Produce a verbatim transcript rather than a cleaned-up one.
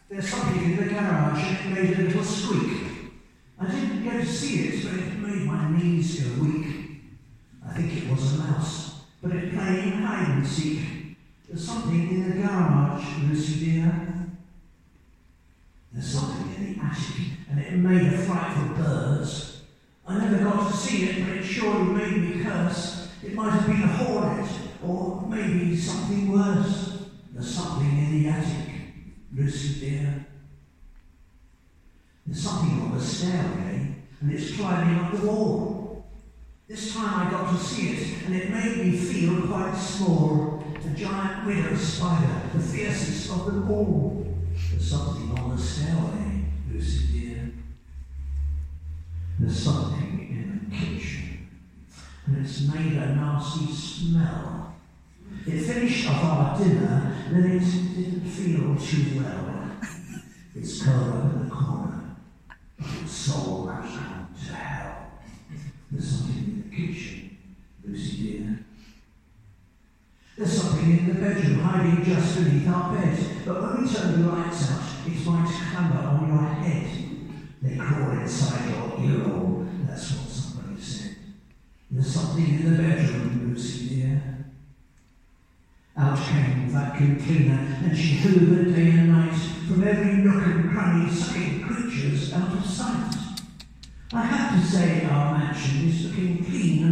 There's something in the garage and it made a little squeak. I didn't get to see it, but it made my knees go weak. I think it was a mouse, but it playing hide and seek. There's something in the garage, Lucy dear. There's something in the attic, and it made a fright for birds. I never got to see it, but it surely made me curse. It might have been a hornet, or maybe something worse. There's something in the attic, Lucy dear. There's something on the stairway, and it's climbing up the wall. This time I got to see it, and it made me feel quite small. A giant widow spider, the fiercest of them all. There's something on the stairway, Lucy dear. There's something in the kitchen, and it's made a nasty smell. It finished off our dinner, then it didn't feel too well. It's curled up in the corner, but its soul has gone to hell. There's something in the kitchen, Lucy dear. There's something in the bedroom hiding just beneath our bed, but when we turn the lights out, it might clamber on your head. They crawl inside your earhole, that's what somebody said. There's something in the bedroom, Lucy dear. Out came the vacuum cleaner, and she hoovered day and night from every nook and cranny, sucking creatures out of sight. I have to say our mansion is looking clean